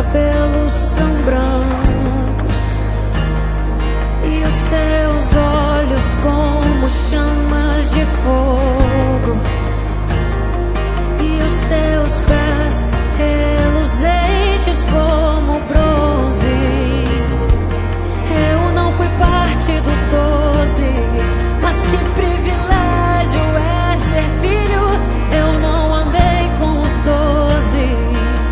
cabelos são brancos e os seus olhos como chamas de fogo, e os seus pés reluzentes como bronze. Eu não fui parte dos 12, mas que privilégio é ser filho. Eu não andei com os 12.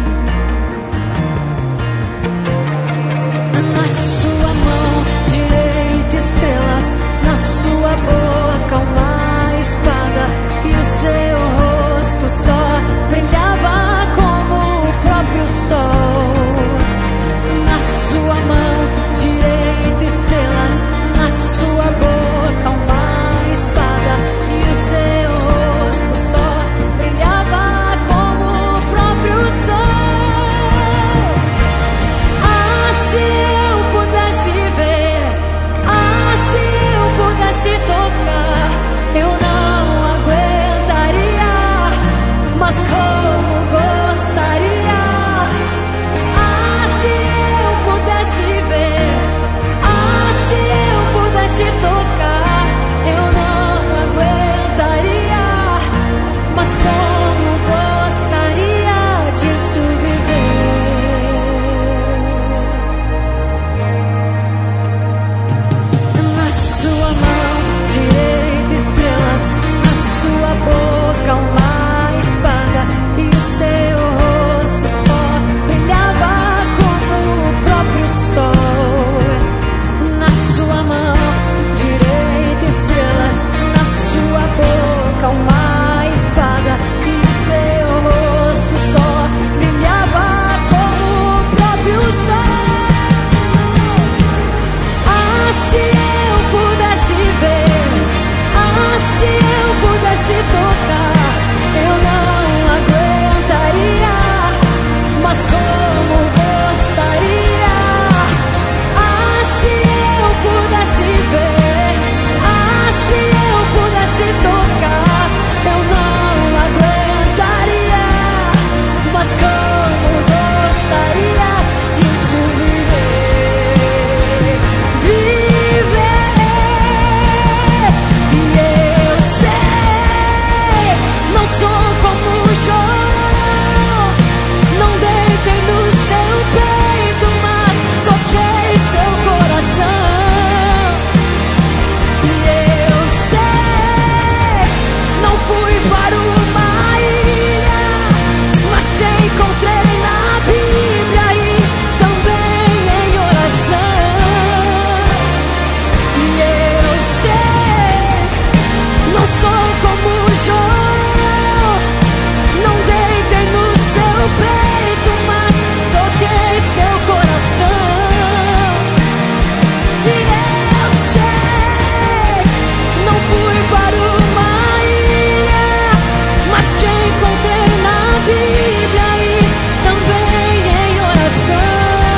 Na sua mão direita estrelas, na sua boca uma espada, e o seu rosto só brilhava como o próprio sol. Na sua mão direita estrelas, na sua boca uma espada, e o seu rosto só brilhava como o próprio sol. Ah, se eu pudesse ver, ah, se eu pudesse tocar, eu não aguentaria, mas como gostaria. Ah, se eu pudesse ver, ah, se eu pudesse tocar, eu não aguentaria, mas como gostaria disso viver. Na sua mão direita estrelas, na sua boca uma espada, e o seu rosto só brilhava como o próprio sol. Na sua mão direita estrelas, na sua boca uma espada, e o seu rosto só brilhava como o próprio sol. Ah, se eu pudesse ver, ah, se eu pudesse tocar, eu não aguentaria, mas como gostaria. Ah, se eu pudesse ver, ah, se eu pudesse tocar, eu não aguentaria, mas como gostaria disso viver. Viver. E eu sei, não sou como João, não deitei no seu peito, mas toquei seu coração. E eu sei, não fui para uma ilha, mas te encontrei na Bíblia e também em oração. E eu sei, não sou como João, não deitei no seu peito, mas toquei seu coração. E eu sei, não fui para uma ilha, mas te encontrei na Bíblia e também em oração.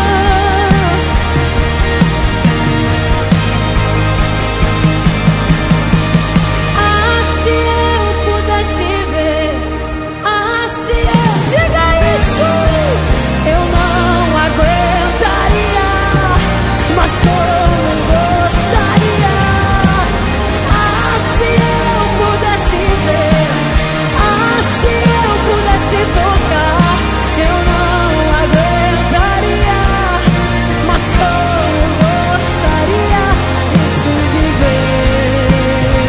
Ah, se eu pudesse ver, ah, se eu... Diga isso! Eu não aguentaria, mas como gostaria. Ah, se eu pudesse ver, ah, se eu pudesse tocar, eu não aguentaria, mas como gostaria disso viver.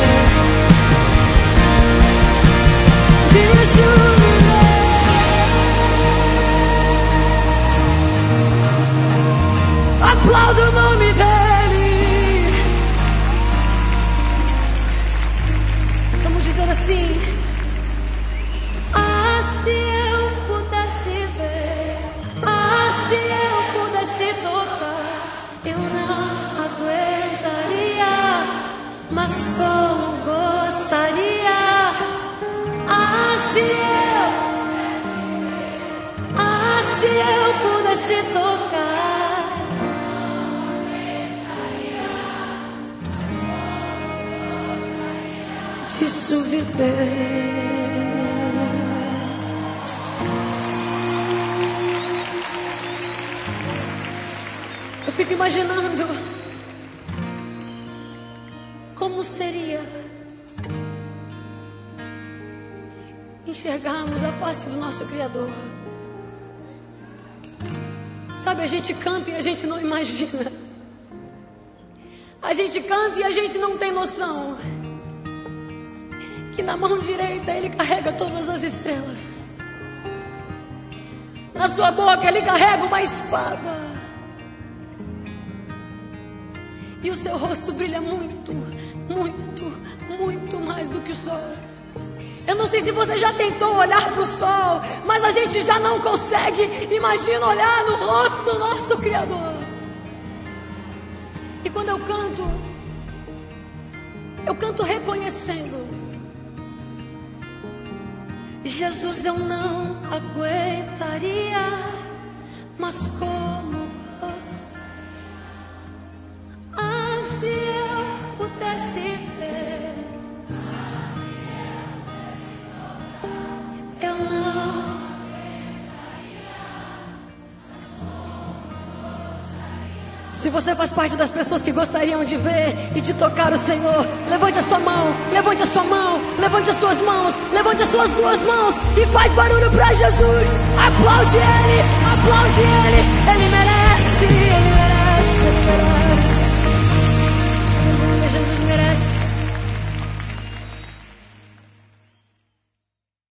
Disso viver. Aplauda o nome dele. Vamos dizer assim. Ah, se eu pudesse ver, ah, se eu pudesse tocar, eu não aguentaria, mas como gostaria. Ah, se eu pudesse tocar, disso viver. fico imaginando como seria enxergarmos a face do nosso Criador. Sabe, a gente canta e a gente não imagina. A gente canta e a gente não tem noção que na mão direita Ele carrega todas as estrelas. Na sua boca Ele carrega uma espada. E o seu rosto brilha muito, muito, muito mais do que o sol. Eu não sei se você já tentou olhar para o sol, mas a gente já não consegue. Imagina olhar no rosto do nosso Criador. E quando eu canto reconhecendo: Jesus, eu não aguentaria, mas como gosto. Ah, se eu pudesse ver, eu não. Se você faz parte das pessoas que gostariam de ver e de tocar o Senhor, levante a sua mão, levante a sua mão, levante as suas mãos, levante as suas duas mãos e faz barulho para Jesus. Aplaude Ele, Ele merece, Ele merece, Ele merece.